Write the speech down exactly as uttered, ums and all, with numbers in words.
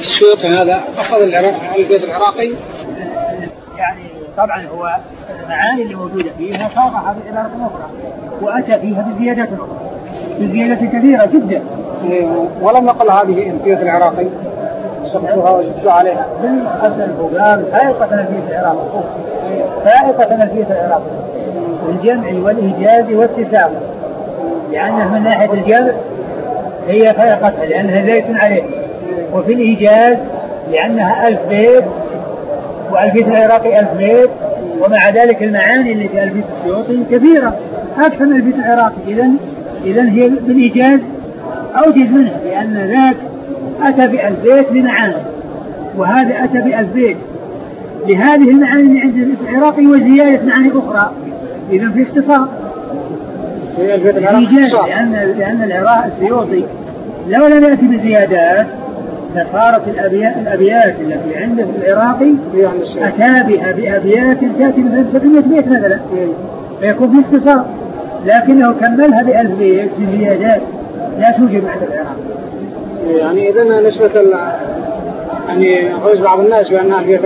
السيوطي هذا أخذ البيت العراقي؟ يعني طبعا هو المعاني اللي موجودة فيها صاغها بعبارة أخرى وأتى فيها بزيادات أخرى بزيادات كثيرة جدا. ولم نقل هذه البيت العراقي سقطها وشدوا عليها بالأصل وقال فائقة البيت العراقي فائقة البيت العراقي الجمع والإيجاز والتساوي لأنه من ناحية الجمع هي فائقة لأنها زيت عليه وفي الإيجاز لأنها ألف بيت والبيت العراقي ألف بيت ومع ذلك المعاني اللي في البيت السيوطي كثيرة أكثر من البيت العراقي. إذن إذن هي بالإيجاز أوجز منها لأن ذاك أتى بألف بيت بمعاني وهذا أتى بألف بيت لهذه المعاني اللي عند البيت العراقي وزيادة معاني أخرى. إذن في اختصار هي البيت العراقي لأن لأن العراق السيوطي لو لم يأتي بزيادات فصارت الأبيات, الأبيات التي عنده في العراقي أتى بها بأبيات تأتي مثلا سبعمائة بيت مثلا فيكون في اختصار لكنه كملها بألف بيت بزيادات لا توجد عند العراق. يعني إذن نسبة يعني يخرج بعض الناس بأنها